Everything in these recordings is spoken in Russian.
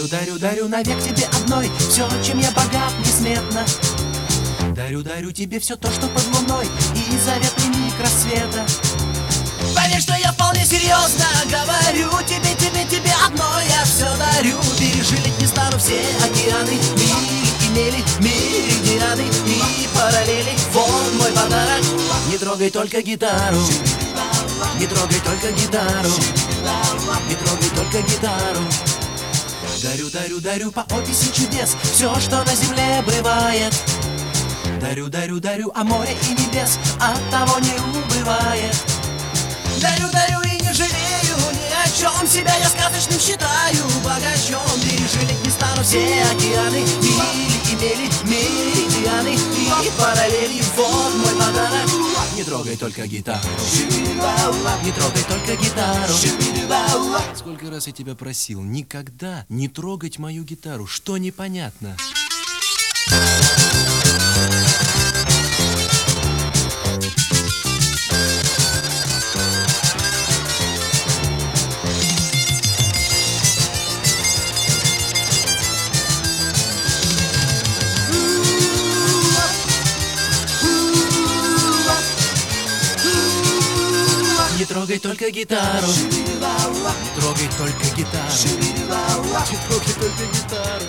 Дарю, дарю, дарю навек тебе одной все, чем я богат несметно. Дарю, дарю тебе все то, что под луной, и заветный миг рассвета. Поверь, что я вполне серьезно говорю тебе, тебе, тебе одной я все дарю. Пережить не стану все океаны, мили и мели, меридианы и параллели. Вот мой подарок. Не трогай только гитару, не трогай только гитару, не трогай только гитару. Дарю, дарю, дарю по описи чудес все, что на земле бывает. Дарю, дарю, дарю, а море и небес от того не убывает. Дарю, дарю и не жалею ни о чем, себя я сказочным считаю богачом. Пережить не стану все океаны, мили и мели, меридианы и параллели. Вот мой подарок. Не трогай только гитару, не трогай только гитару. Сколько раз я тебя просил никогда не трогать мою гитару, что непонятно? Не трогай только гитару, не трогай только гитару, не трогай только гитару.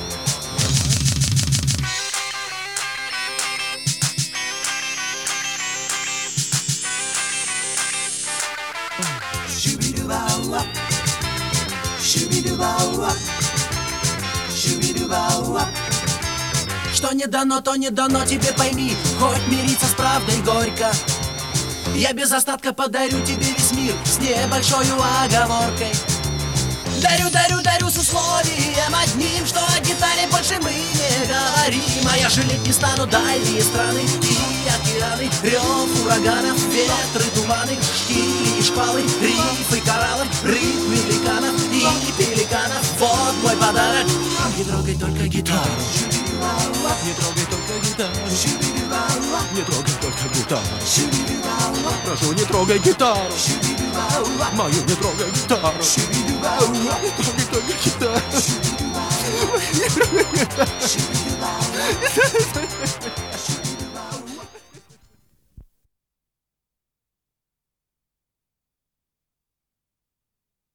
Что не дано, то не дано, тебе пойми, хоть мириться с правдой горько. Я без остатка подарю тебе весь мир с небольшой оговоркой. Дарю, дарю, дарю с условием одним, что о гитаре больше мы не говорим. А я жалеть не стану дальние страны и океаны, рев ураганов, ветры, туманы, штили и шквалы, рифы, кораллы, ритмы великанов и пеликанов. Вот мой подарок. Не трогай только гитару, не трогай только гитару, не трогай только гитару. Прошу, не трогай гитару, мою не трогай гитару, не трогай только гитару.